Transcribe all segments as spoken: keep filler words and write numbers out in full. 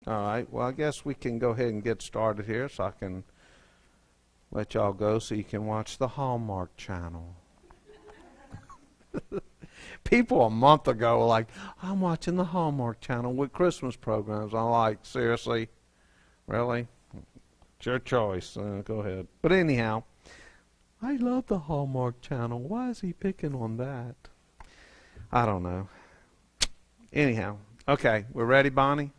All right. Well, I guess we can go ahead and get started here so I can let y'all go so you can watch the Hallmark Channel. People a month ago were like, I'm watching the Hallmark Channel with Christmas programs. I'm like, seriously? Really? It's your choice. Uh, go ahead. But anyhow, I love the Hallmark Channel. Why is he picking on that? I don't know. Anyhow. Okay. We're ready, Bonnie?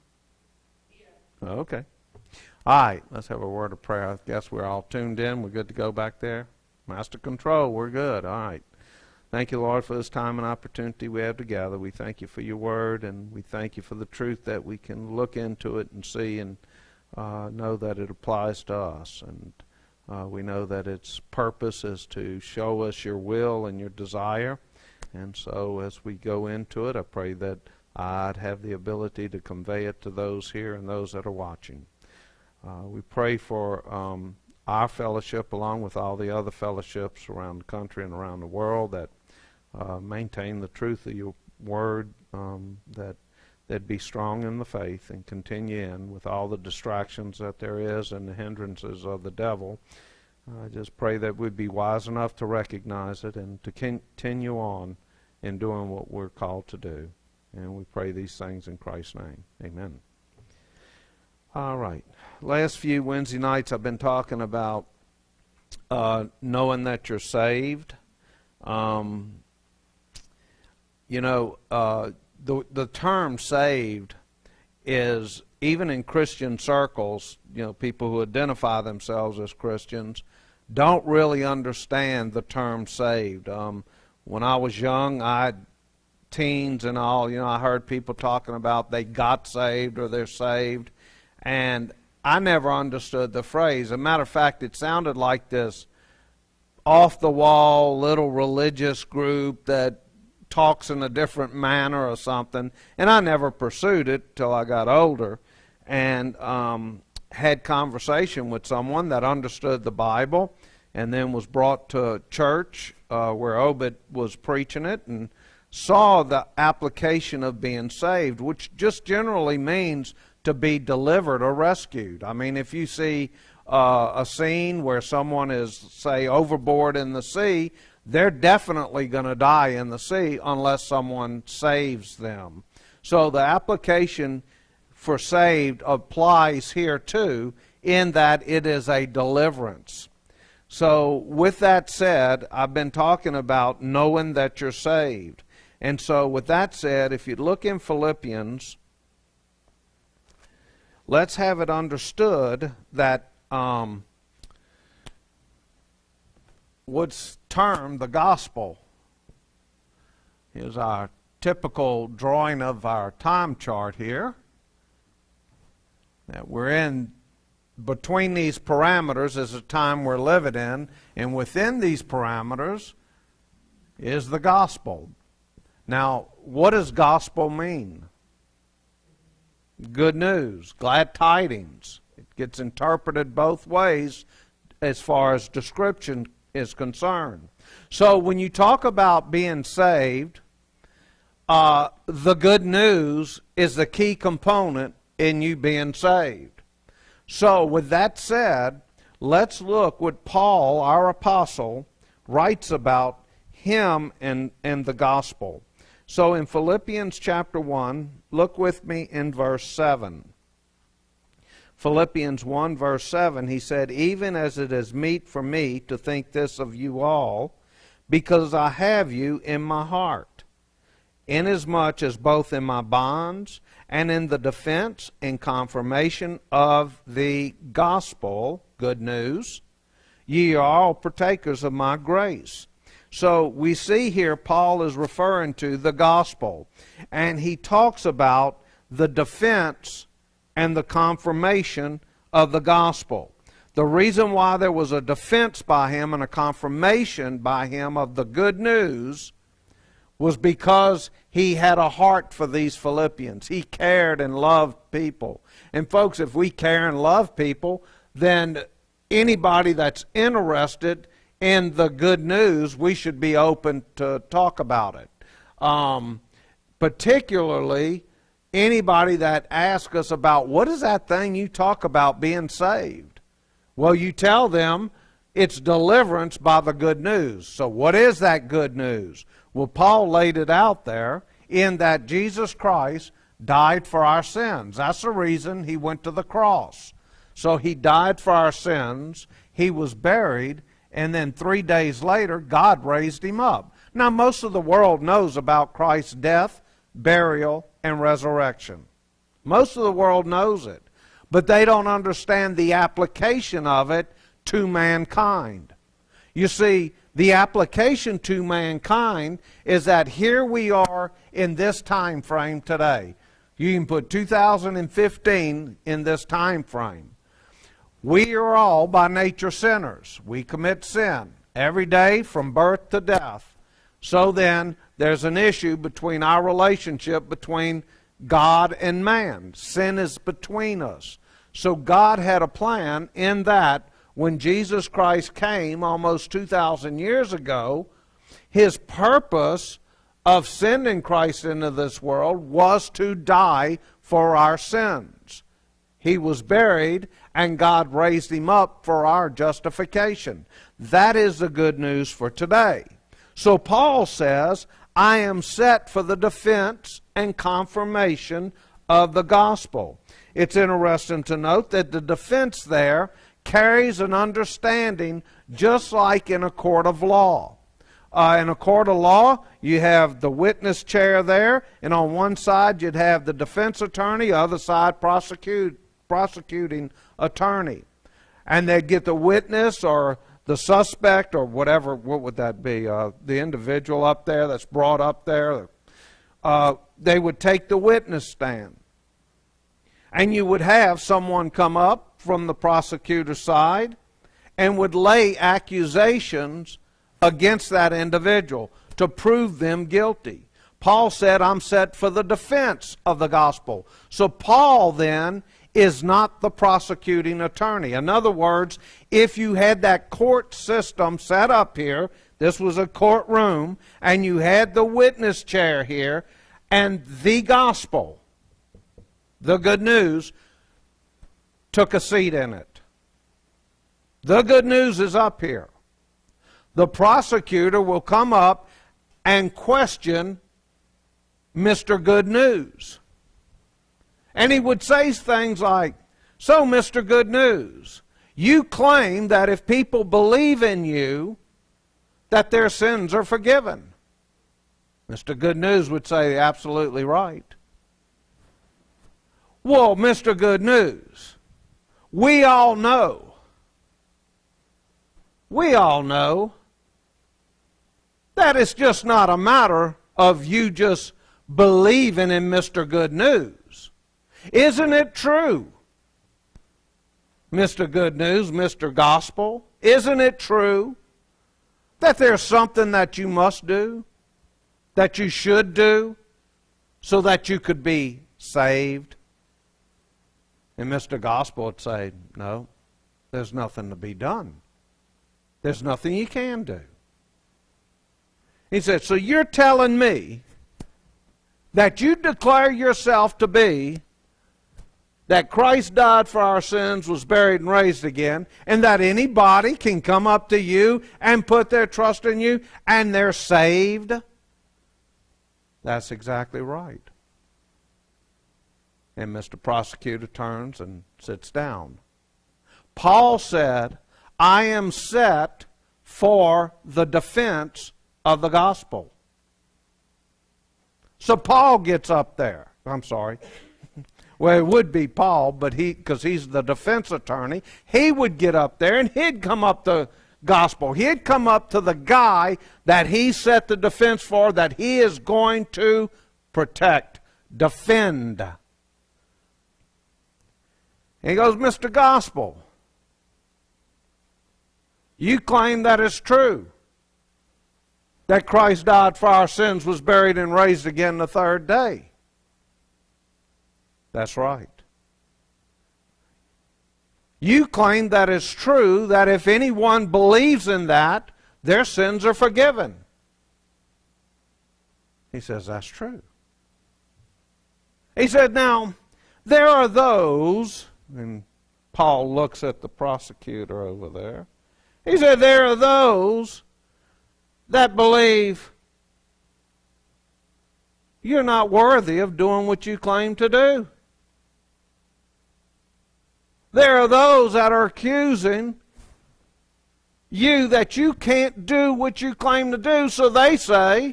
Okay. All right, let's have a word of prayer. I guess we're all tuned in. We're good to go back there. Master control, we're good. All right. Thank you, Lord, for this time and opportunity we have together. We thank you for your word, and we thank you for the truth that we can look into it and see and uh, know that it applies to us. And uh, we know that its purpose is to show us your will and your desire. And so as we go into it, I pray that I'd have the ability to convey it to those here and those that are watching. Uh, we pray for um, our fellowship along with all the other fellowships around the country and around the world that uh, maintain the truth of your word, um, that they'd be strong in the faith and continue in with all the distractions that there is and the hindrances of the devil. I uh, just pray that we'd be wise enough to recognize it and to continue on in doing what we're called to do. And we pray these things in Christ's name. Amen. All right. Last few Wednesday nights I've been talking about uh, knowing that you're saved. Um, you know, uh, the the term saved is, even in Christian circles, you know, people who identify themselves as Christians don't really understand the term saved. Um, when I was young, I teens and all, you know, I heard people talking about they got saved or they're saved, and I never understood the phrase. As a matter of fact, it sounded like this off-the-wall little religious group that talks in a different manner or something, and I never pursued it till I got older and um, had conversation with someone that understood the Bible and then was brought to church uh, where Obed was preaching it and saw the application of being saved, which just generally means to be delivered or rescued. I mean, if you see uh, a scene where someone is, say, overboard in the sea, they're definitely going to die in the sea unless someone saves them. So the application for saved applies here too, in that it is a deliverance. So with that said, I've been talking about knowing that you're saved. And so with that said, if you look in Philippians, let's have it understood that um, what's termed the gospel is our typical drawing of our time chart here. That we're in between these parameters is the time we're living in, and within these parameters is the gospel. Now, what does gospel mean? Good news, glad tidings. It gets interpreted both ways as far as description is concerned. So when you talk about being saved, uh, the good news is the key component in you being saved. So with that said, let's look what Paul, our apostle, writes about him and, and the gospel. So in Philippians chapter one, look with me in verse seven. Philippians one verse seven, he said, even as it is meet for me to think this of you all, because I have you in my heart, inasmuch as both in my bonds and in the defense and confirmation of the gospel, good news, ye are all partakers of my grace. So we see here Paul is referring to the gospel, and he talks about the defense and the confirmation of the gospel. The reason why there was a defense by him and a confirmation by him of the good news was because he had a heart for these Philippians. He cared and loved people. And folks, if we care and love people, then anybody that's interested in the good news, we should be open to talk about it. Um, particularly anybody that asks us about, what is that thing you talk about being saved? Well, you tell them it's deliverance by the good news. So what is that good news? Well, Paul laid it out there in that Jesus Christ died for our sins. That's the reason he went to the cross. So he died for our sins, he was buried, and then three days later, God raised him up. Now, most of the world knows about Christ's death, burial, and resurrection. Most of the world knows it, but they don't understand the application of it to mankind. You see, the application to mankind is that here we are in this time frame today. You can put two thousand fifteen in this time frame. We are all by nature sinners. We commit sin every day from birth to death. So then there's an issue between our relationship between God and man. Sin is between us. So God had a plan in that when Jesus Christ came almost two thousand years ago, his purpose of sending Christ into this world was to die for our sins. He was buried, and God raised him up for our justification. That is the good news for today. So Paul says, I am set for the defense and confirmation of the gospel. It's interesting to note that the defense there carries an understanding just like in a court of law. Uh, in a court of law, you have the witness chair there, and on one side you'd have the defense attorney, other side prosecute, prosecuting attorney. And they'd get the witness or the suspect or whatever, what would that be, uh, the individual up there that's brought up there. Uh, they would take the witness stand. And you would have someone come up from the prosecutor's side and would lay accusations against that individual to prove them guilty. Paul said, I'm set for the defense of the gospel. So Paul then is not the prosecuting attorney. In other words, if you had that court system set up here, this was a courtroom, and you had the witness chair here, and the gospel, the good news, took a seat in it. The good news is up here. The prosecutor will come up and question Mister Good News. And he would say things like, so Mister Good News, you claim that if people believe in you, that their sins are forgiven. Mister Good News would say, absolutely right. Well, Mister Good News, we all know, we all know that it's just not a matter of you just believing in Mister Good News. Isn't it true, Mister Good News, Mister Gospel? Isn't it true that there's something that you must do, that you should do, so that you could be saved? And Mister Gospel would say, no, there's nothing to be done. There's nothing you can do. He said, so you're telling me that you declare yourself to be that Christ died for our sins, was buried and raised again, and that anybody can come up to you and put their trust in you and they're saved? That's exactly right. And Mister Prosecutor turns and sits down. Paul said, I am set for the defense of the gospel. So Paul gets up there. I'm sorry. Well, it would be Paul, but he, because he's the defense attorney, he would get up there and he'd come up the gospel. He'd come up to the guy that he set the defense for, that he is going to protect, defend. And he goes, Mister Gospel, you claim that it's true, that Christ died for our sins, was buried, and raised again the third day. That's right. You claim that it's true, that if anyone believes in that, their sins are forgiven. He says, that's true. He said, now, there are those, and Paul looks at the prosecutor over there. He said, there are those that believe you're not worthy of doing what you claim to do. There are those that are accusing you that you can't do what you claim to do, so they say,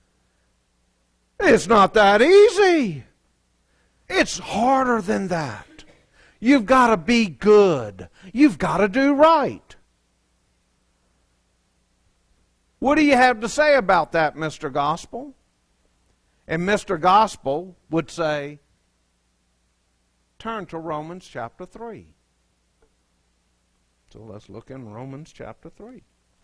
it's not that easy. It's harder than that. You've got to be good. You've got to do right. What do you have to say about that, Mister Gospel? And Mister Gospel would say, turn to Romans chapter three. So let's look in Romans chapter three.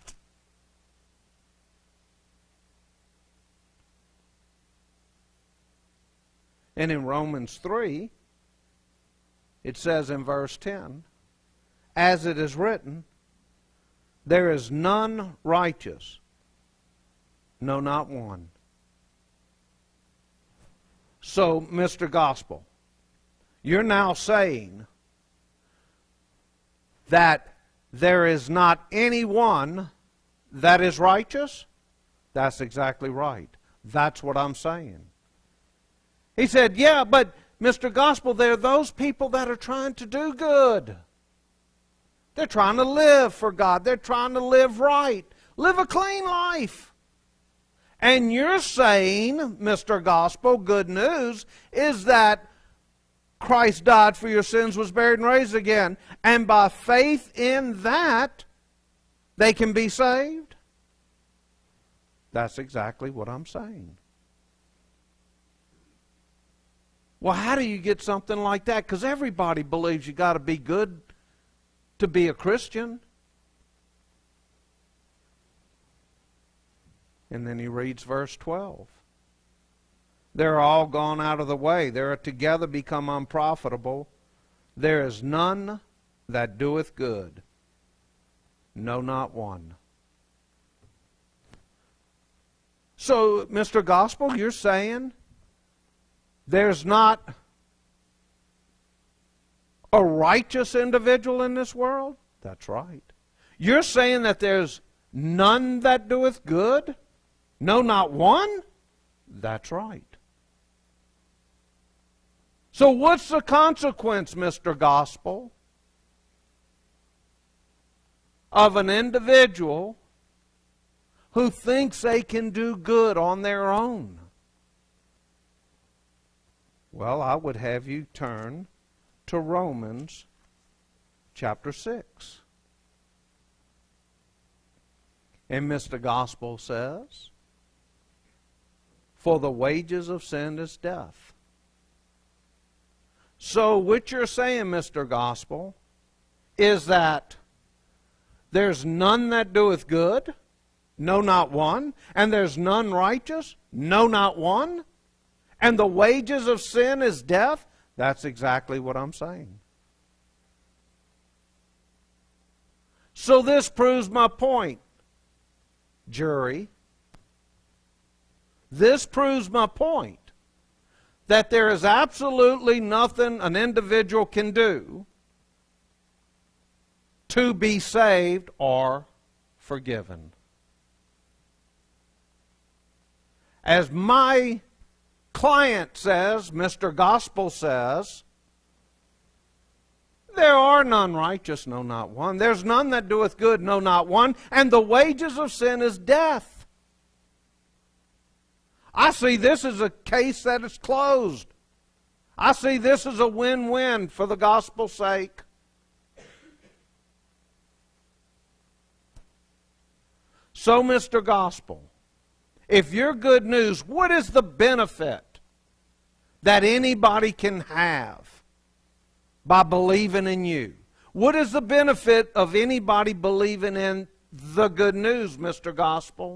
And in Romans three, it says in verse ten, as it is written, there is none righteous, no, not one. So, Mister Gospel, you're now saying that there is not anyone that is righteous? That's exactly right. That's what I'm saying. He said, yeah, but Mister Gospel, there are those people that are trying to do good. They're trying to live for God. They're trying to live right. Live a clean life. And you're saying, Mister Gospel, good news, is that Christ died for your sins, was buried, and raised again. And by faith in that, they can be saved? That's exactly what I'm saying. Well, how do you get something like that? Because everybody believes you got to be good to be a Christian. And then he reads verse twelve. They're all gone out of the way. They are together become unprofitable. There is none that doeth good. No, not one. So, Mister Gospel, you're saying there's not a righteous individual in this world? That's right. You're saying that there's none that doeth good? No, not one? That's right. So what's the consequence, Mister Gospel, of an individual who thinks they can do good on their own? Well, I would have you turn to Romans chapter six. And Mister Gospel says, for the wages of sin is death. So what you're saying, Mister Gospel, is that there's none that doeth good, no, not one, and there's none righteous, no, not one, and the wages of sin is death? That's exactly what I'm saying. So this proves my point, jury. This proves my point that there is absolutely nothing an individual can do to be saved or forgiven. As my client says, Mister Gospel says, there are none righteous, no, not one. There's none that doeth good, no, not one. And the wages of sin is death. I see this as a case that is closed. I see this as a win-win for the gospel's sake. So, Mister Gospel, if you're good news, what is the benefit that anybody can have by believing in you? What is the benefit of anybody believing in the good news, Mister Gospel?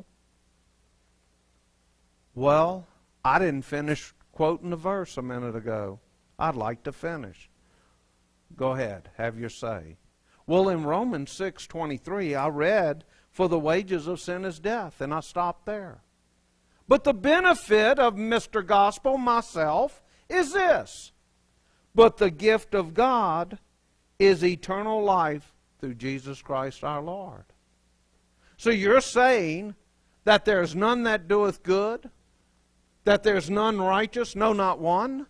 Well, I didn't finish quoting the verse a minute ago. I'd like to finish. Go ahead, have your say. Well, in Romans six twenty-three, I read, for the wages of sin is death, and I stopped there. But the benefit of Mister Gospel, myself, is this: but the gift of God is eternal life through Jesus Christ our Lord. So you're saying that there's none that doeth good, that there's none righteous, no, not one?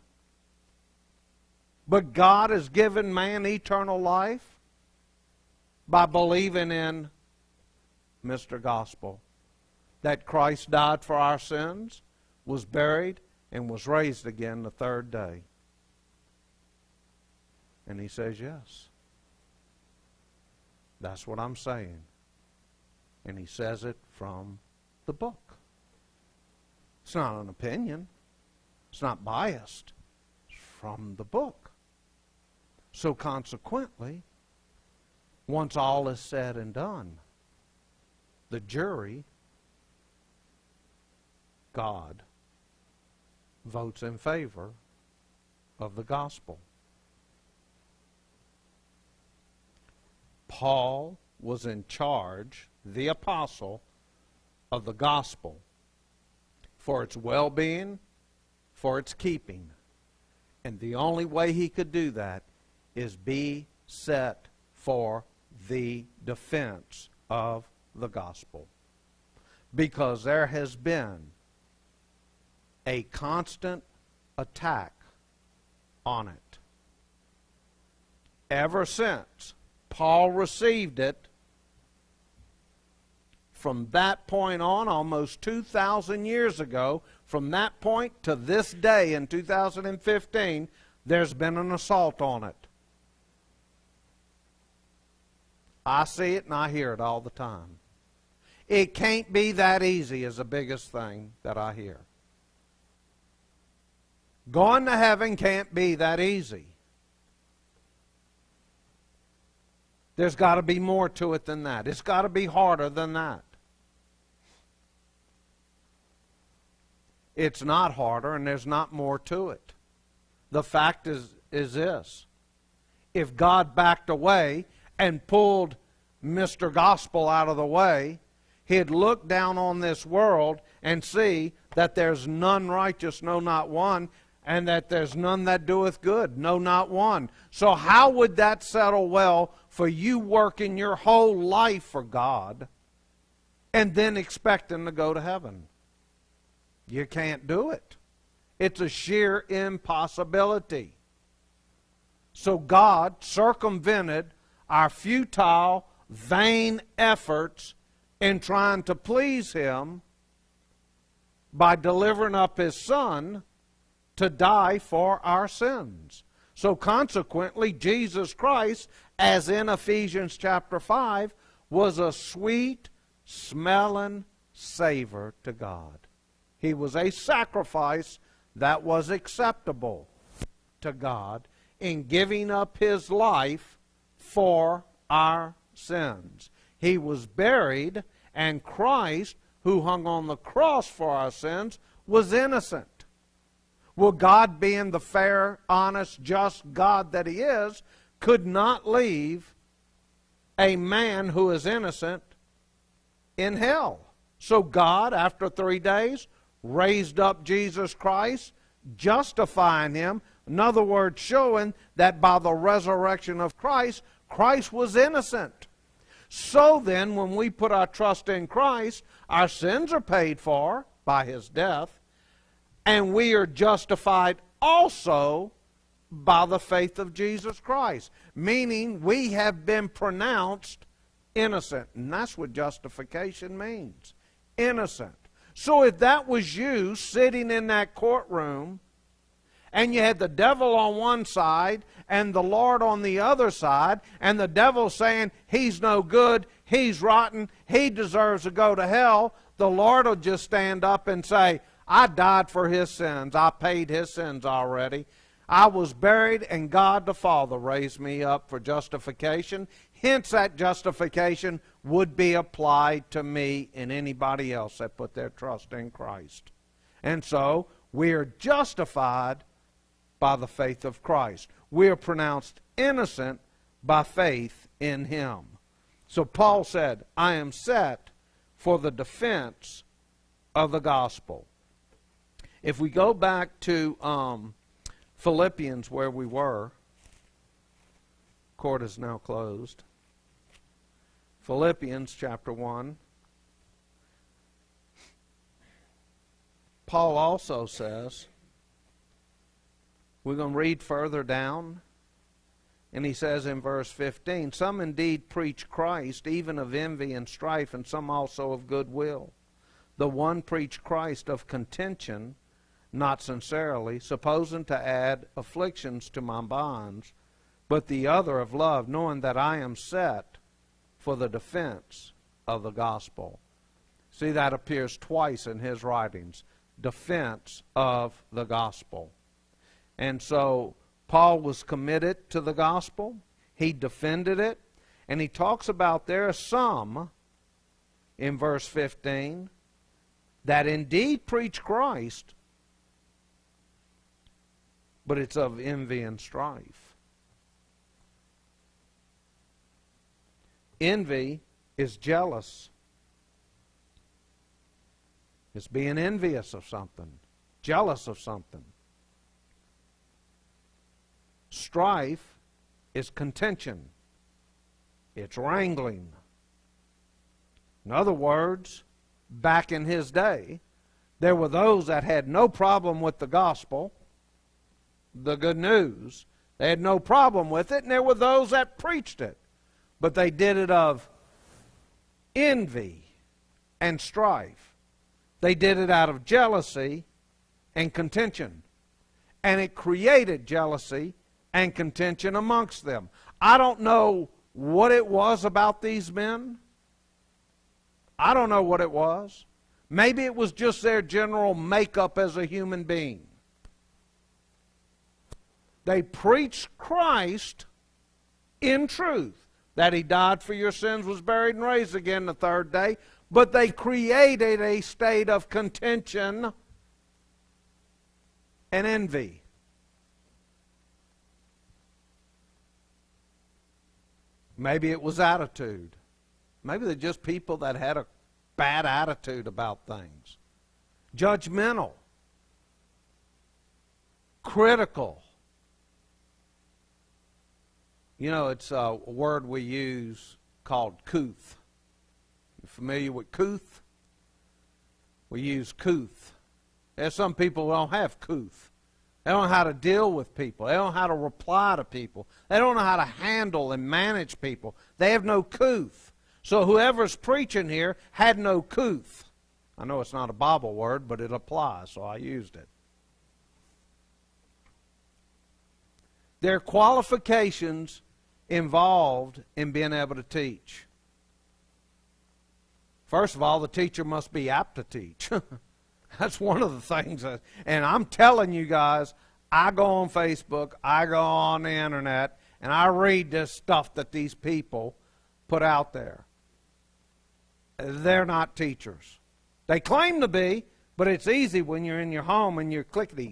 But God has given man eternal life by believing in Mister Gospel, that Christ died for our sins, was buried, and was raised again the third day. And he says, yes. That's what I'm saying. And he says it from the book. It's not an opinion. It's not biased. It's from the book. So consequently, once all is said and done, the jury, God, votes in favor of the gospel. Paul was in charge, the apostle, of the gospel for its well-being, for its keeping. And the only way he could do that is be set for the defense of the gospel. Because there has been a constant attack on it. Ever since Paul received it, from that point on, almost two thousand years ago, from that point to this day in two thousand fifteen, there's been an assault on it. I see it and I hear it all the time. It can't be that easy is the biggest thing that I hear. Going to heaven can't be that easy. There's got to be more to it than that. It's got to be harder than that. It's not harder, and there's not more to it. The fact is, is this. If God backed away and pulled Mister Gospel out of the way, he'd look down on this world and see that there's none righteous, no, not one, and that there's none that doeth good, no, not one. So how would that settle well for you working your whole life for God and then expecting to go to heaven? You can't do it. It's a sheer impossibility. So God circumvented our futile, vain efforts in trying to please Him by delivering up His Son to die for our sins. So consequently, Jesus Christ, as in Ephesians chapter five, was a sweet smelling savor to God. He was a sacrifice that was acceptable to God in giving up His life for our sins. He was buried, and Christ, who hung on the cross for our sins, was innocent. Well, God, being the fair, honest, just God that He is, could not leave a man who is innocent in hell. So God, after three days, raised up Jesus Christ, justifying Him. In other words, showing that by the resurrection of Christ, Christ was innocent. So then, when we put our trust in Christ, our sins are paid for by His death, and we are justified also by the faith of Jesus Christ. Meaning, we have been pronounced innocent. And that's what justification means. Innocent. So if that was you sitting in that courtroom, and you had the devil on one side and the Lord on the other side, and the devil saying, he's no good, he's rotten, he deserves to go to hell, the Lord will just stand up and say, I died for his sins. I paid his sins already. I was buried, and God the Father raised me up for justification. Hence, that justification would be applied to me and anybody else that put their trust in Christ. And so, we are justified by the faith of Christ. We are pronounced innocent by faith in Him. So Paul said, I am set for the defense of the gospel. If we go back to um, Philippians, where we were. Court is now closed. Philippians chapter one. Paul also says, we're going to read further down, and he says in verse fifteen, some indeed preach Christ, even of envy and strife, and some also of goodwill. The one preached Christ of contention, not sincerely, supposing to add afflictions to my bonds, but the other of love, knowing that I am set for the defense of the gospel. See, that appears twice in his writings. Defense of the gospel. And so Paul was committed to the gospel. He defended it. And he talks about there are some, in verse fifteen, that indeed preach Christ, but it's of envy and strife. Envy is jealous. It's being envious of something, jealous of something. Strife is contention. It's wrangling. In other words, back in his day, there were those that had no problem with the gospel, the good news. They had no problem with it, and there were those that preached it. But they did it of envy and strife. They did it out of jealousy and contention. And it created jealousy and contention amongst them. I don't know what it was about these men. I don't know what it was. Maybe it was just their general makeup as a human being. They preached Christ in truth, that he died for your sins, was buried, and raised again the third day. But they created a state of contention and envy. Maybe it was attitude. Maybe they're just people that had a bad attitude about things. Judgmental. Critical. You know, it's a word we use called couth. You familiar with couth? We use couth. There's some people who don't have couth. They don't know how to deal with people. They don't know how to reply to people. They don't know how to handle and manage people. They have no couth. So whoever's preaching here had no couth. I know it's not a Bible word, but it applies, so I used it. There are qualifications involved in being able to teach. First of all, the teacher must be apt to teach. That's one of the things. That, and I'm telling you guys, I go on Facebook, I go on the internet, and I read this stuff that these people put out there. They're not teachers. They claim to be, but it's easy when you're in your home and you're clickety.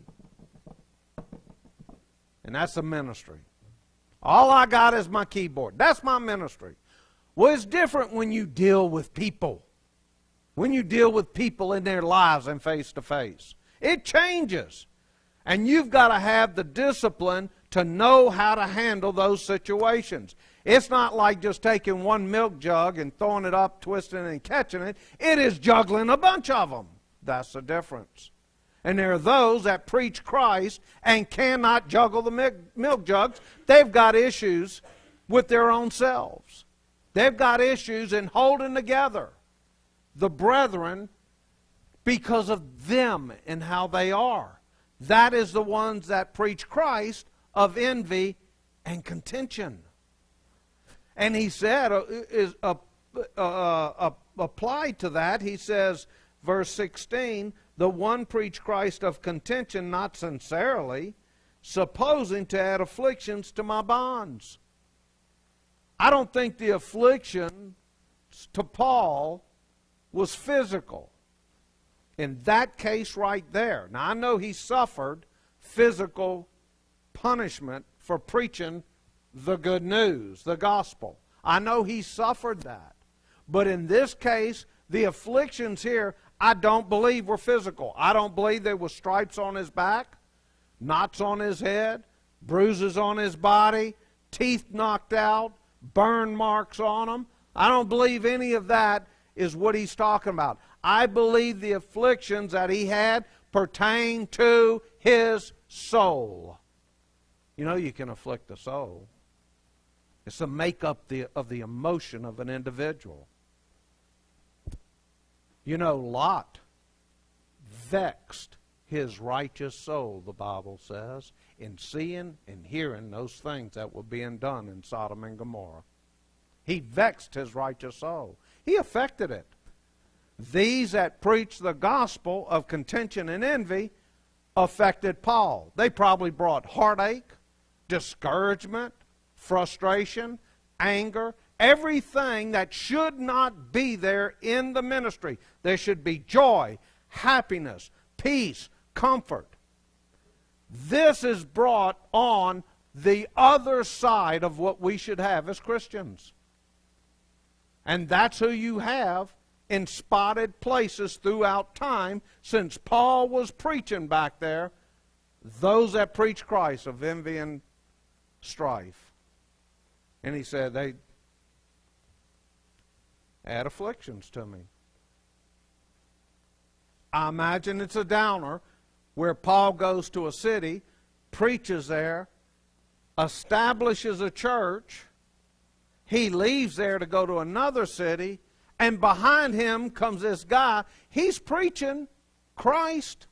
And that's a ministry. All I got is my keyboard. That's my ministry. Well, it's different when you deal with people. When you deal with people in their lives and face to face. It changes. And you've got to have the discipline to know how to handle those situations. It's not like just taking one milk jug and throwing it up, twisting it, and catching it. It is juggling a bunch of them. That's the difference. And there are those that preach Christ and cannot juggle the milk jugs. They've got issues with their own selves. They've got issues in holding together the brethren because of them and how they are. That is the ones that preach Christ of envy and contention. And he said, uh, is uh, uh, uh, applied to that, he says, verse sixteen, the one preach Christ of contention, not sincerely, supposing to add afflictions to my bonds. I don't think the affliction to Paul was physical. In that case right there. Now I know he suffered physical punishment for preaching the good news, the gospel. I know he suffered that. But in this case, the afflictions here, I don't believe were physical. I don't believe there were stripes on his back. knots on his head, bruises on his body, teeth knocked out, burn marks on him. I don't believe any of that is what he's talking about. I believe the afflictions that he had pertain to his soul. You know, you can afflict a soul. It's the makeup the, of the emotion of an individual. You know, Lot vexed his righteous soul, the Bible says, in seeing and hearing those things that were being done in Sodom and Gomorrah. He vexed his righteous soul. He affected it. These that preach the gospel of contention and envy affected Paul. They probably brought heartache, discouragement, frustration, anger, everything that should not be there in the ministry. There should be joy, happiness, peace, comfort. This is brought on the other side of what we should have as Christians. And that's who you have in spotted places throughout time since Paul was preaching back there. Those that preach Christ of envy and strife. And he said they add afflictions to me. I imagine it's a downer where Paul goes to a city, preaches there, establishes a church. He leaves there to go to another city, and behind him comes this guy. He's preaching Christ.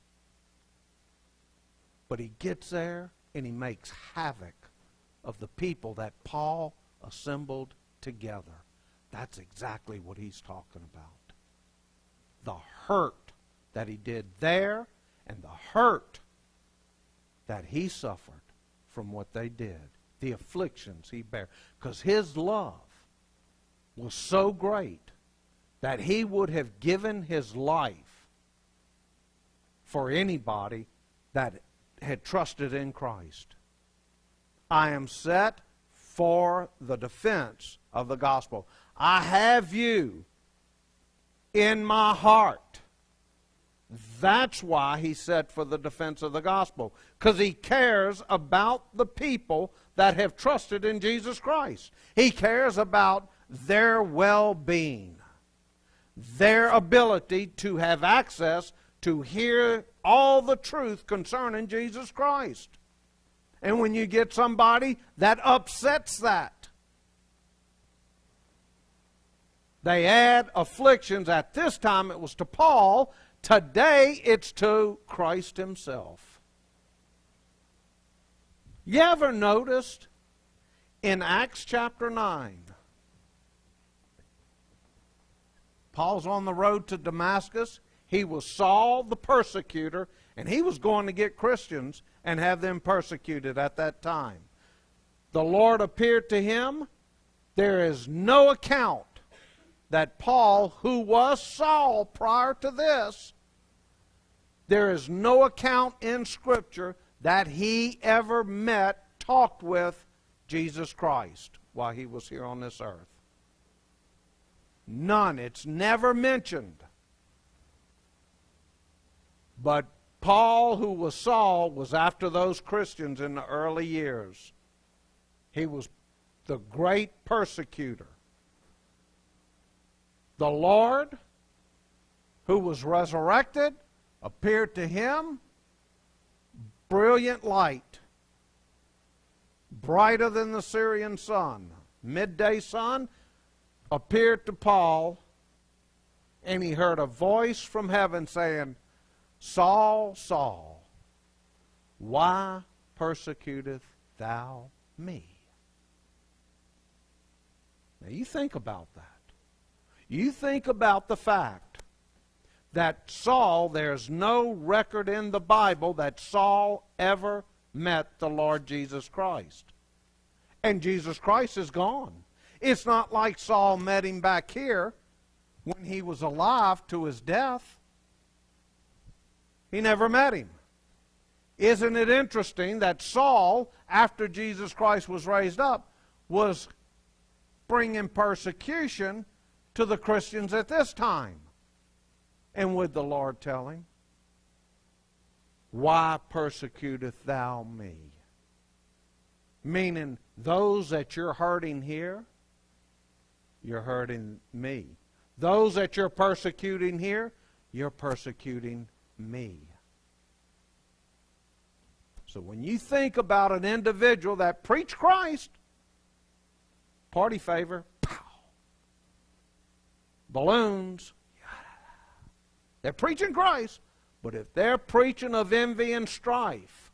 But he gets there and he makes havoc of the people that Paul assembled together. That's exactly what he's talking about. The hurt that he did there and the hurt that he suffered from what they did. The afflictions he bare. Because his love was so great that he would have given his life for anybody that had trusted in Christ. I am set for the defense of the gospel. I have you in my heart. That's why he said for the defense of the gospel. Because he cares about the people that have trusted in Jesus Christ. He cares about their well-being, their ability to have access to hear all the truth concerning Jesus Christ. And when you get somebody that upsets that, they add afflictions. At this time it was to Paul. Today it's to Christ himself. You ever noticed in Acts chapter nine, Paul's on the road to Damascus. He was Saul the persecutor, and he was going to get Christians and have them persecuted at that time. The Lord appeared to him. There is no account that Paul, who was Saul prior to this, there is no account in Scripture that he ever met, talked with Jesus Christ while he was here on this earth. None. It's never mentioned. But Paul, who was Saul, was after those Christians in the early years. He was the great persecutor. The Lord, who was resurrected, appeared to him, brilliant light, brighter than the Syrian sun. Midday sun appeared to Paul, and he heard a voice from heaven saying, Saul, Saul, why persecutest thou me? Now you think about that. You think about the fact that Saul, there's no record in the Bible that Saul ever met the Lord Jesus Christ. And Jesus Christ is gone. It's not like Saul met him back here when he was alive to his death. He never met him. Isn't it interesting that Saul, after Jesus Christ was raised up, was bringing persecution to the Christians at this time? And would the Lord tell him? Why persecutest thou me? Meaning, those that you're hurting here, you're hurting me. Those that you're persecuting here, you're persecuting me. So when you think about an individual that preached Christ, party favor, pow, balloons, they're preaching Christ, but if they're preaching of envy and strife,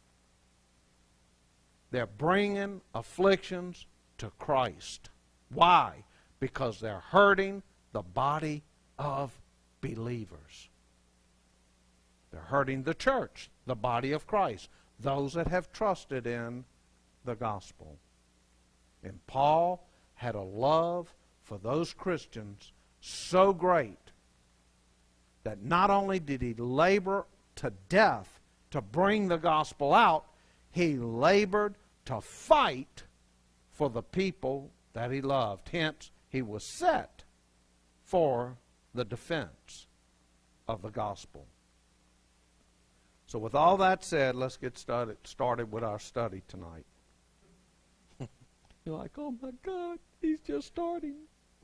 they're bringing afflictions to Christ. Why? Because they're hurting the body of believers. They're hurting the church, the body of Christ, those that have trusted in the gospel. And Paul had a love for those Christians so great that not only did he labor to death to bring the gospel out, he labored to fight for the people that he loved. Hence, he was set for the defense of the gospel. So with all that said, let's get started, started with our study tonight. You're like, oh my God, he's just starting.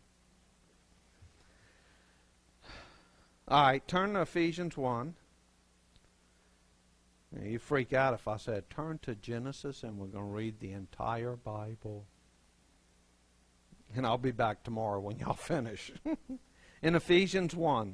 All right, turn to Ephesians one. Now, you freak out if I said, turn to Genesis and we're going to read the entire Bible. And I'll be back tomorrow when y'all finish. In Ephesians one,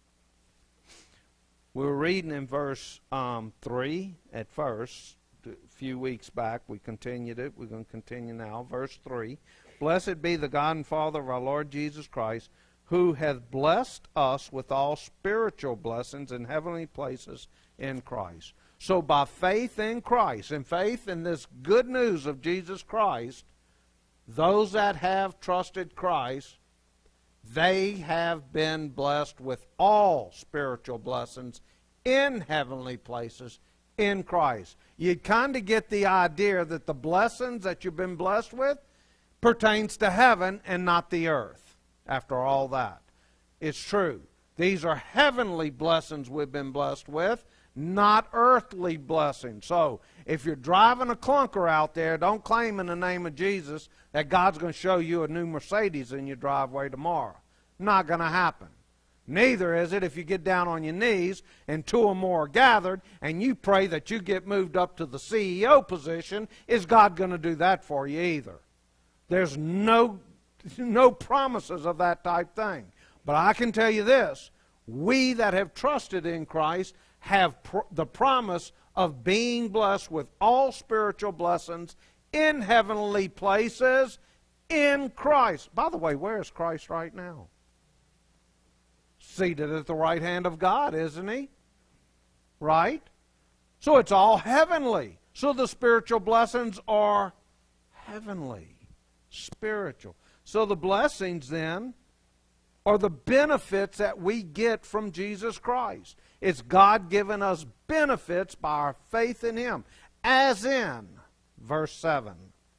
we were reading in verse um, three at first. A few weeks back, we continued it. We're going to continue now. Verse three. Blessed be the God and Father of our Lord Jesus Christ, who hath blessed us with all spiritual blessings in heavenly places in Christ. So by faith in Christ, and faith in this good news of Jesus Christ, those that have trusted Christ, they have been blessed with all spiritual blessings in heavenly places in Christ. You kind of get the idea that the blessings that you've been blessed with pertains to heaven and not the earth. After all that, it's true. These are heavenly blessings we've been blessed with, not earthly blessings. So, if you're driving a clunker out there, don't claim in the name of Jesus that God's going to show you a new Mercedes in your driveway tomorrow. Not going to happen. Neither is it if you get down on your knees and two or more are gathered and you pray that you get moved up to the C E O position. Is God going to do that for you either? There's no, no promises of that type thing. But I can tell you this. We that have trusted in Christ have pr- the promise of being blessed with all spiritual blessings in heavenly places in Christ. By the way, where is Christ right now? Seated at the right hand of God, isn't he? Right? So it's all heavenly. So the spiritual blessings are heavenly, spiritual. So the blessings then are the benefits that we get from Jesus Christ. It's God giving us benefits by our faith in him. As in, verse seven,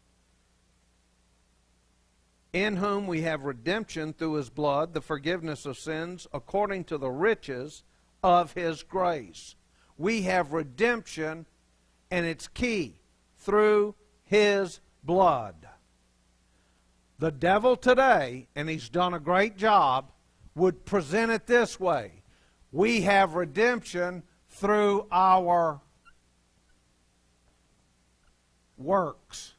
in whom we have redemption through his blood, the forgiveness of sins, according to the riches of his grace. We have redemption, and it's key, through his blood. The devil today, and he's done a great job, would present it this way. We have redemption through our works.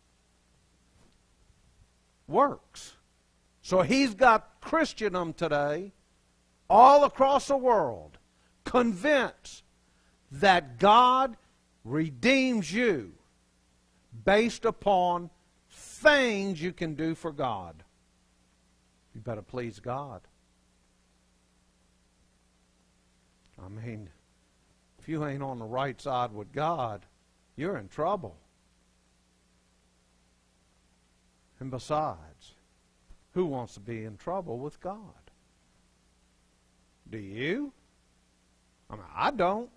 Works. So he's got Christendom today, all across the world, convinced that God redeems you based upon things you can do for God. You better please God. I mean, if you ain't on the right side with God, you're in trouble. And besides, who wants to be in trouble with God? Do you? I mean, I don't.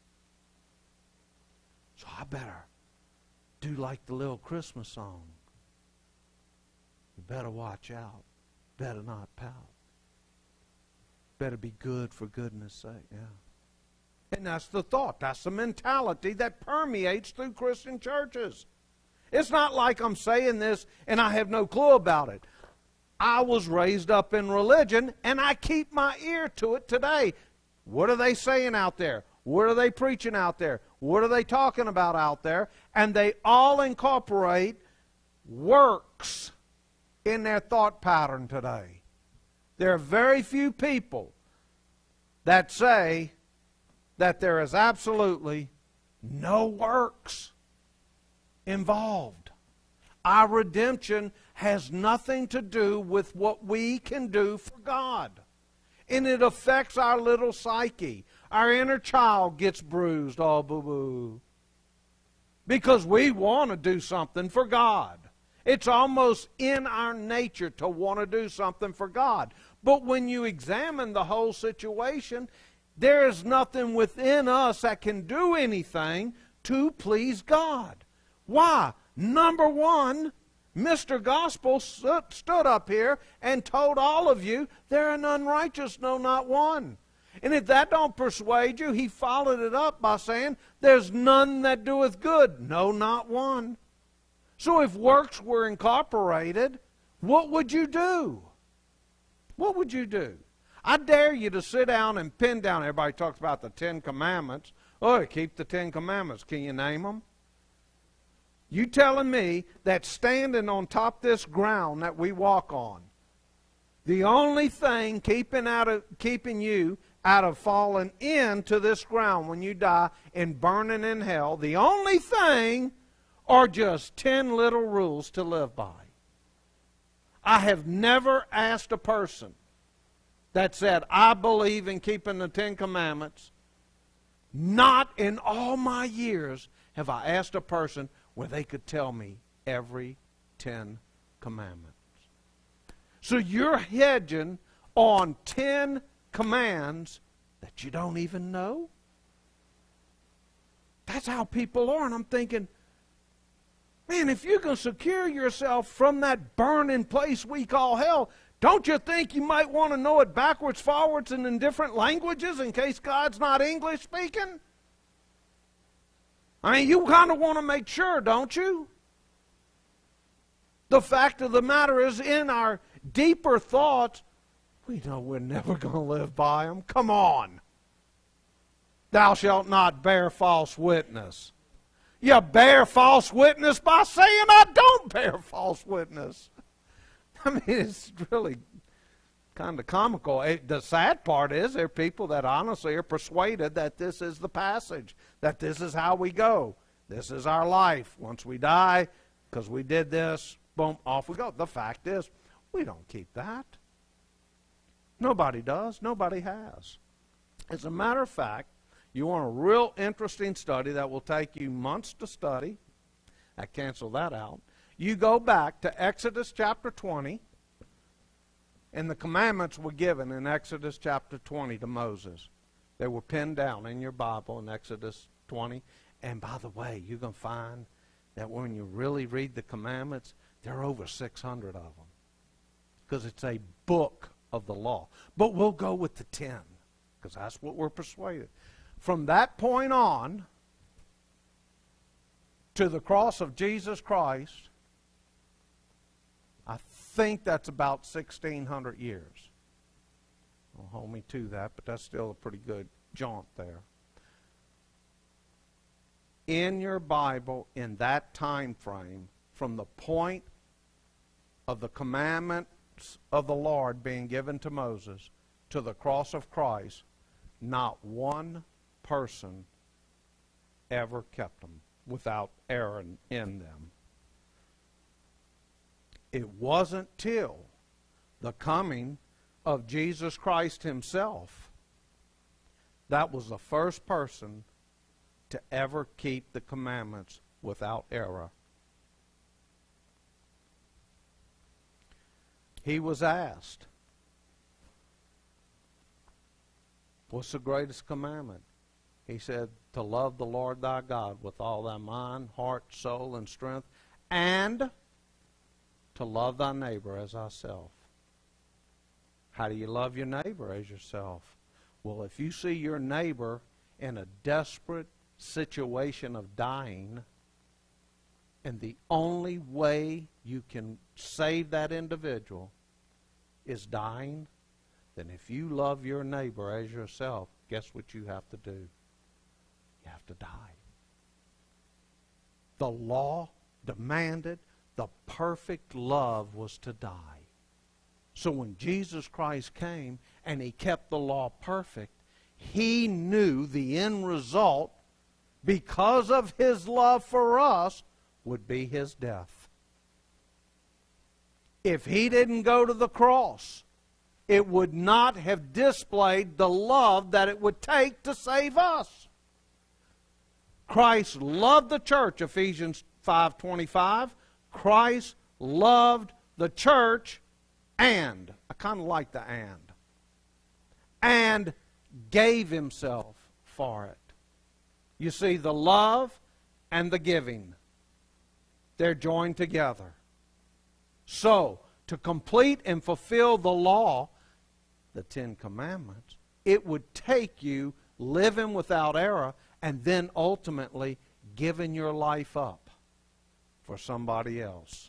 So I better do like the little Christmas song. You better watch out. Better not pout. Better be good for goodness sake. Yeah. And that's the thought. That's the mentality that permeates through Christian churches. It's not like I'm saying this and I have no clue about it. I was raised up in religion, and I keep my ear to it today. What are they saying out there? What are they preaching out there? What are they talking about out there? And they all incorporate works in their thought pattern today. There are very few people that say that there is absolutely no works involved. Our redemption has nothing to do with what we can do for God. And it affects our little psyche. Our inner child gets bruised, oh boo-boo. Because we want to do something for God. It's almost in our nature to want to do something for God. But when you examine the whole situation, there is nothing within us that can do anything to please God. Why? Number one, Mister Gospel stood up here and told all of you, there are none righteous, no, not one. And if that don't persuade you, he followed it up by saying, there's none that doeth good, no, not one. So if works were incorporated, what would you do? What would you do? I dare you to sit down and pin down. Everybody talks about the Ten Commandments. Oh, keep the Ten Commandments. Can you name them? You telling me that standing on top of this ground that we walk on, the only thing keeping out of keeping you out of falling into this ground when you die and burning in hell, the only thing are just ten little rules to live by. I have never asked a person that said, I believe in keeping the Ten Commandments. Not in all my years have I asked a person where they could tell me every Ten Commandments. So you're hedging on ten commands that you don't even know? That's how people are. And I'm thinking, man, if you can secure yourself from that burning place we call hell, don't you think you might want to know it backwards, forwards, and in different languages in case God's not English speaking? I mean, you kind of want to make sure, don't you? The fact of the matter is, in our deeper thoughts, we know we're never going to live by them. Come on. Thou shalt not bear false witness. You bear false witness by saying I don't bear false witness. I mean, it's really kind of comical. It, the sad part is there are people that honestly are persuaded that this is the passage, that this is how we go. This is our life. Once we die, because we did this, boom, off we go. The fact is, we don't keep that. Nobody does. Nobody has. As a matter of fact, you want a real interesting study that will take you months to study. I cancel that out. You go back to Exodus chapter twenty, and the commandments were given in Exodus chapter twenty to Moses. They were pinned down in your Bible in Exodus twenty. And by the way, you're going to find that when you really read the commandments, there are over six hundred of them. Because it's a book of the law. But we'll go with the ten, because that's what we're persuaded. From that point on to the cross of Jesus Christ, I think that's about sixteen hundred years. Don't hold me to that, but that's still a pretty good jaunt there. In your Bible, in that time frame, from the point of the commandments of the Lord being given to Moses to the cross of Christ, not one person ever kept them without error in them. It wasn't till the coming of Jesus Christ himself that was the first person to ever keep the commandments without error. He was asked, what's the greatest commandment? He said, to love the Lord thy God with all thy mind, heart, soul, and strength, and to love thy neighbor as thyself. How do you love your neighbor as yourself? Well, if you see your neighbor in a desperate situation of dying, and the only way you can save that individual is dying, then if you love your neighbor as yourself, guess what you have to do? You have to die. The law demanded the perfect love was to die. So when Jesus Christ came and he kept the law perfect, he knew the end result, because of his love for us, would be his death. If he didn't go to the cross, it would not have displayed the love that it would take to save us. Christ loved the church, Ephesians five twenty-five. Christ loved the church and, I kind of like the and, and gave himself for it. You see, the love and the giving, they're joined together. So, to complete and fulfill the law, the Ten Commandments, it would take you living without error and then ultimately giving your life up for somebody else.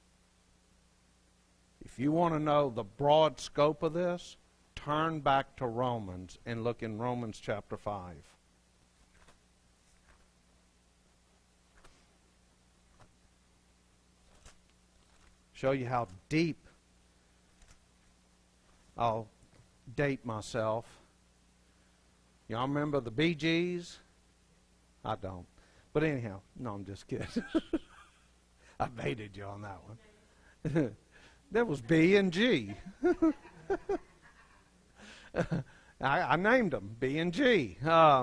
If you want to know the broad scope of this, turn back to Romans and look in Romans chapter five. Show you how deep. I'll date myself. Y'all remember the Bee Gees? I don't. But anyhow, no, I'm just kidding. I baited you on that one. That was B and G. I, I named them B and G. Uh,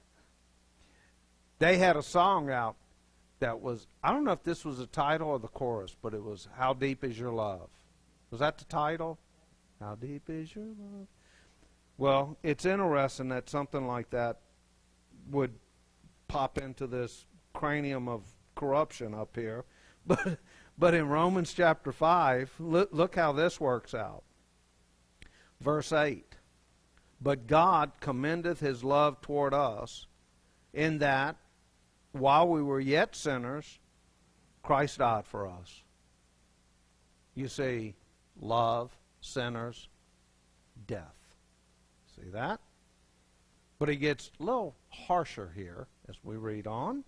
they had a song out that was, I don't know if this was the title or the chorus, but it was, How Deep Is Your Love? Was that the title? How deep is your love? Well, it's interesting that something like that would pop into this cranium of corruption up here. But but in Romans chapter five, look, look how this works out. Verse eight. But God commendeth his love toward us, in that, while we were yet sinners, Christ died for us. You see, love, sinners, death. See that? But it gets a little harsher here as we read on.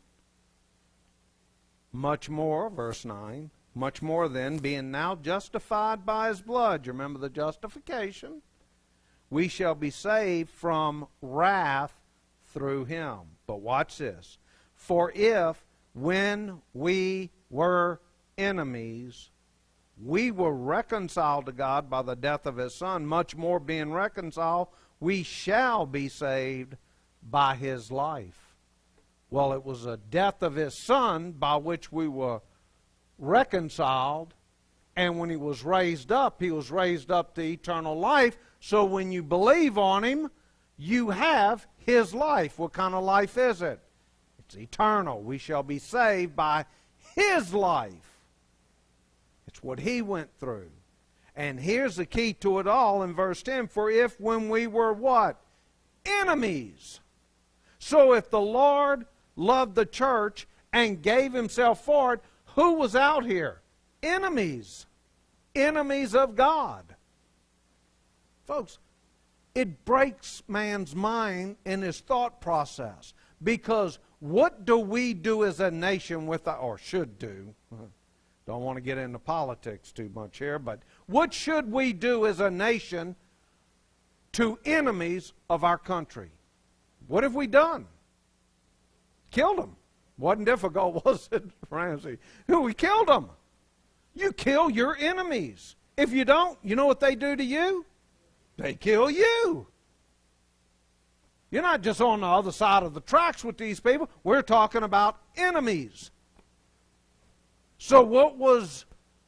Much more, verse nine, much more then, being now justified by his blood, you remember the justification, we shall be saved from wrath through him. But watch this. For if, when we were enemies, we were reconciled to God by the death of his Son, much more being reconciled, we shall be saved by his life. Well, it was the death of his Son by which we were reconciled, and when he was raised up, he was raised up to eternal life. So when you believe on him, you have his life. What kind of life is it? It's eternal. We shall be saved by his life. It's what he went through. And here's the key to it all in verse ten. For if when we were what? Enemies. So if the Lord loved the church and gave himself for it, who was out here? Enemies. Enemies of God. Folks, it breaks man's mind in his thought process. Because what do we do as a nation with, our, or should do, don't want to get into politics too much here, but what should we do as a nation to enemies of our country? What have we done? Killed them. Wasn't difficult, was it, Ramsey? We killed them. You kill your enemies. If you don't, you know what they do to you? They kill you. You're not just on the other side of the tracks with these people. We're talking about enemies. So what was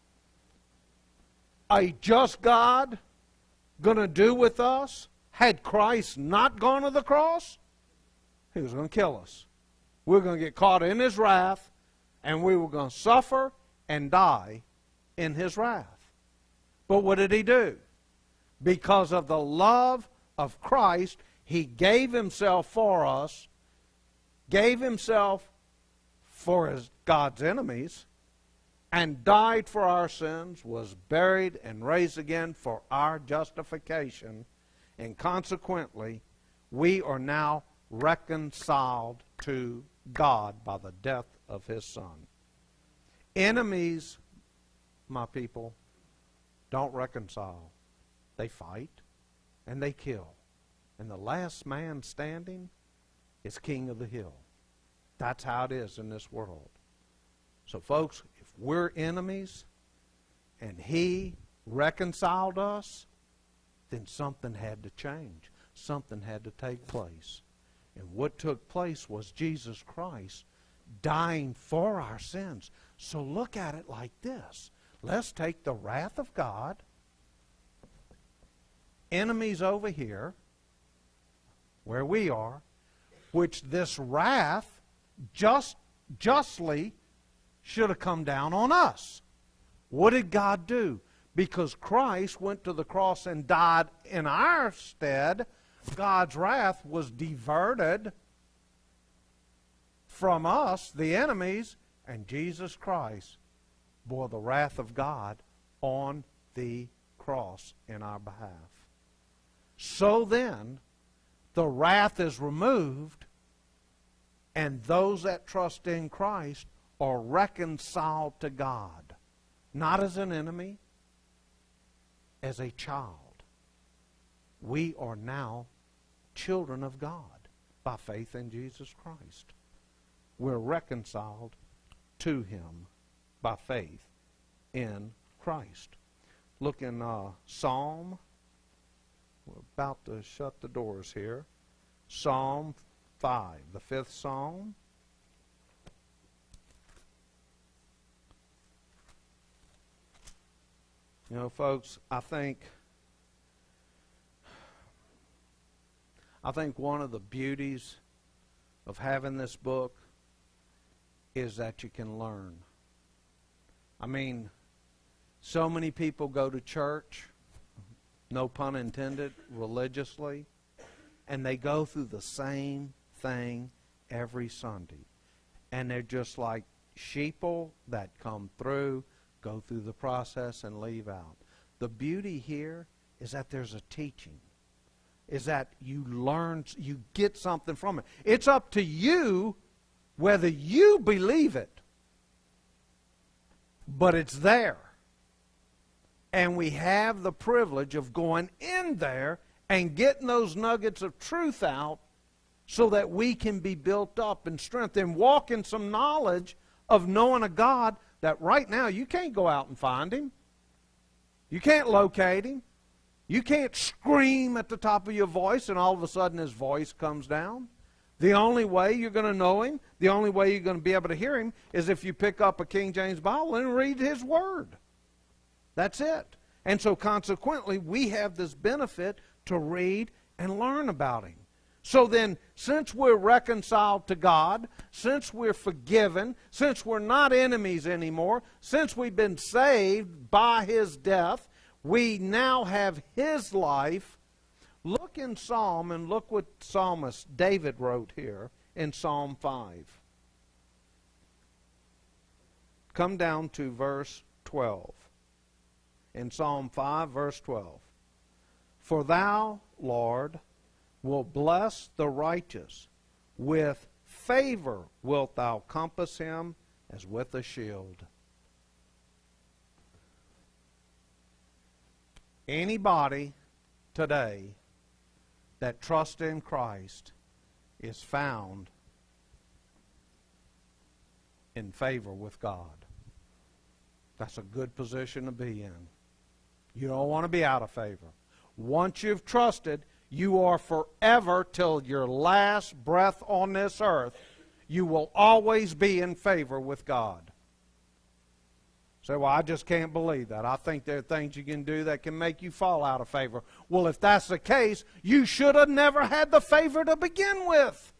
a just God going to do with us had Christ not gone to the cross? He was going to kill us. We were going to get caught in his wrath, and we were going to suffer and die in his wrath. But what did he do? Because of the love of Christ, He gave himself for us, gave himself for his, God's enemies, and died for our sins, was buried and raised again for our justification, and consequently, we are now reconciled to God by the death of his Son. Enemies, my people, don't reconcile. They fight and they kill. And the last man standing is king of the hill. That's how it is in this world. So folks, if we're enemies and he reconciled us, then something had to change. Something had to take place. And what took place was Jesus Christ dying for our sins. So look at it like this. Let's take the wrath of God, enemies over here, where we are, which this wrath just justly should have come down on us. What did God do? Because Christ went to the cross and died in our stead, God's wrath was diverted from us, the enemies, and Jesus Christ bore the wrath of God on the cross in our behalf. So then, the wrath is removed, and those that trust in Christ are reconciled to God, not as an enemy, as a child. We are now children of God by faith in Jesus Christ. We're reconciled to him by faith in Christ. Look in uh, Psalm. We're about to shut the doors here. Psalm five, the fifth Psalm. You know, folks, I think I think one of the beauties of having this book is that you can learn. I mean, so many people go to church, no pun intended, religiously, and they go through the same thing every Sunday. And they're just like sheeple that come through, go through the process, and leave out. The beauty here is that there's a teaching. Is that you learn, you get something from it. It's up to you whether you believe it. But it's there. And we have the privilege of going in there and getting those nuggets of truth out so that we can be built up in strength and walk in some knowledge of knowing a God that right now you can't go out and find him. You can't locate him. You can't scream at the top of your voice and all of a sudden his voice comes down. The only way you're going to know him, the only way you're going to be able to hear him is if you pick up a King James Bible and read his word. That's it. And so consequently, we have this benefit to read and learn about him. So then, since we're reconciled to God, since we're forgiven, since we're not enemies anymore, since we've been saved by his death, we now have his life. Look in Psalm and look what psalmist David wrote here in Psalm five. Come down to verse twelve. In Psalm five, verse twelve. For thou, Lord, wilt bless the righteous. With favor wilt thou compass him as with a shield. Anybody today that trusts in Christ is found in favor with God. That's a good position to be in. You don't want to be out of favor. Once you've trusted, you are forever till your last breath on this earth. You will always be in favor with God. Say, well, I just can't believe that. I think there are things you can do that can make you fall out of favor. Well, if that's the case, you should have never had the favor to begin with.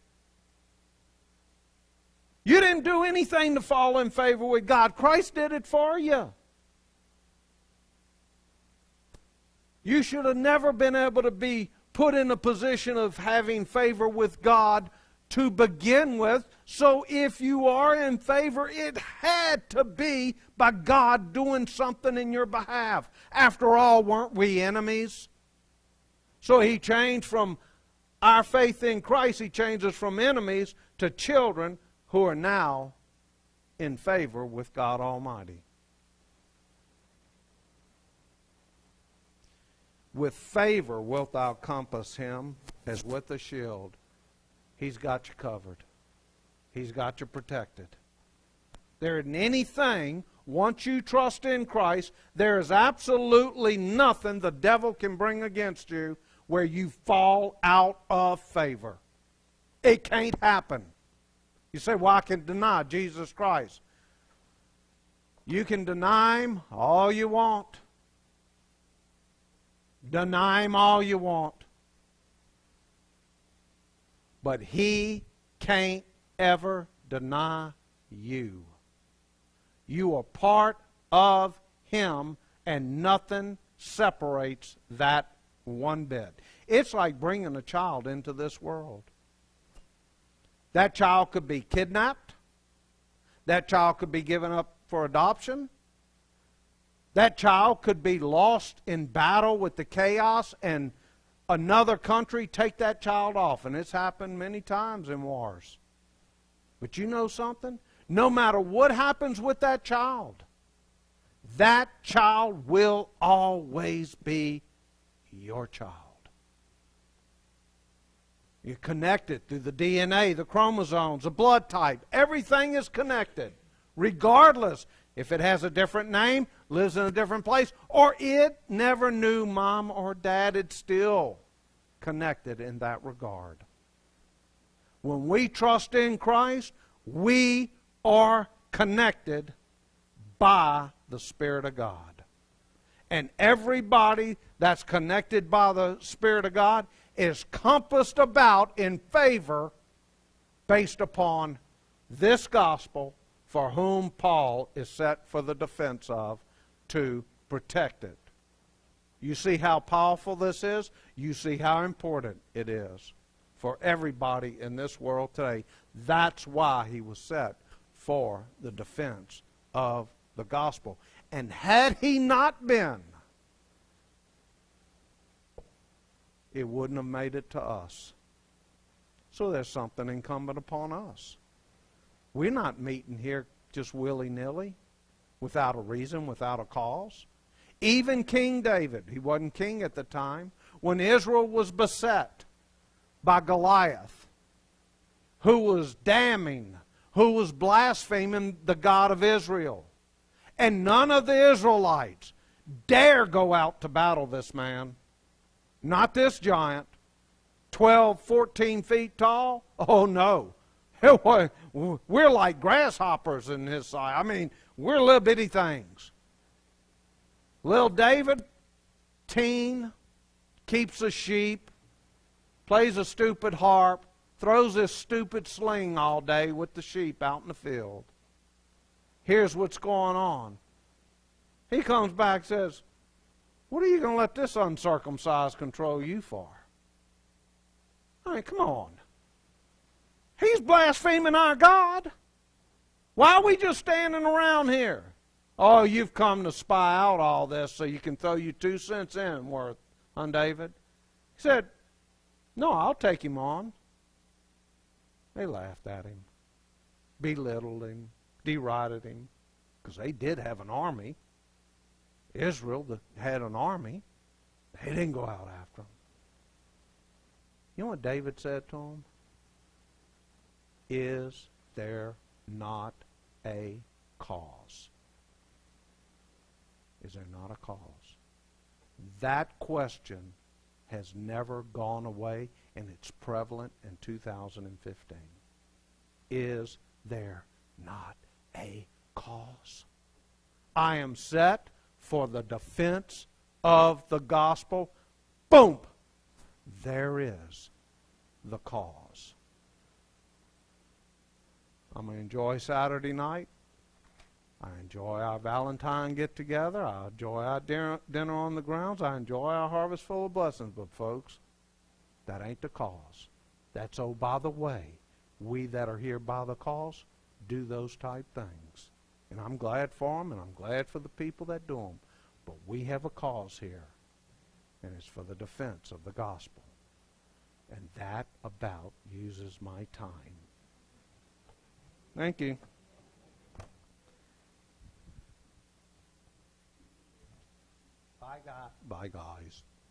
You didn't do anything to fall in favor with God. Christ did it for you. You should have never been able to be put in a position of having favor with God to begin with. So if you are in favor, it had to be by God doing something in your behalf. After all, weren't we enemies? So he changed from our faith in Christ, he changed us from enemies to children who are now in favor with God Almighty. With favor wilt thou compass him as with a shield. He's got you covered. He's got you protected. There isn't anything, once you trust in Christ, there is absolutely nothing the devil can bring against you where you fall out of favor. It can't happen. You say, well, I can deny Jesus Christ. You can deny him all you want. Deny him all you want. But he can't ever deny you. You are part of him, and nothing separates that one bit. It's like bringing a child into this world. That child could be kidnapped. That child could be given up for adoption. That child could be lost in battle with the chaos and another country take that child off. And it's happened many times in wars. But you know something? No matter what happens with that child, that child will always be your child. You're connected through the D N A, the chromosomes, the blood type. Everything is connected. Regardless if it has a different name, lives in a different place, or it never knew mom or dad, it's still connected in that regard. When we trust in Christ, we are connected by the Spirit of God. And everybody that's connected by the Spirit of God is compassed about in favor based upon this gospel for whom Paul is set for the defense of to protect it. You see how powerful this is? You see how important it is for everybody in this world today. That's why he was set for the defense of the gospel. And had he not been, it wouldn't have made it to us. So there's something incumbent upon us. We're not meeting here just willy-nilly, without a reason, without a cause. Even King David, he wasn't king at the time, when Israel was beset by Goliath, who was damning, who was blaspheming the God of Israel. And none of the Israelites dare go out to battle this man. Not this giant, twelve, fourteen feet tall. Oh, no. We're like grasshoppers in his sight. I mean, we're little bitty things. Little David, teen, keeps a sheep, plays a stupid harp, throws this stupid sling all day with the sheep out in the field. Here's what's going on. He comes back and says, what are you going to let this uncircumcised control you for? I mean, come on. He's blaspheming our God. Why are we just standing around here? Oh, you've come to spy out all this so you can throw you two cents in worth on David. He said, no, I'll take him on. They laughed at him, belittled him, derided him, because they did have an army. Israel had an army. They didn't go out after him. You know what David said to him? Is there not a cause? Is there not a cause? That question has never gone away, and it's prevalent in two thousand fifteen. Is there not a cause? I am set for the defense of the gospel. Boom! There is the cause. I'm going to enjoy Saturday night. I enjoy our Valentine get-together. I enjoy our dinner, dinner on the grounds. I enjoy our harvest full of blessings. But, folks, That ain't the cause. That's, oh, by the way, we that are here by the cause do those type things. And I'm glad for them, and I'm glad for the people that do them. But we have a cause here, and it's for the defense of the gospel. And that about uses my time. Thank you. Bye, guys. Bye, guys.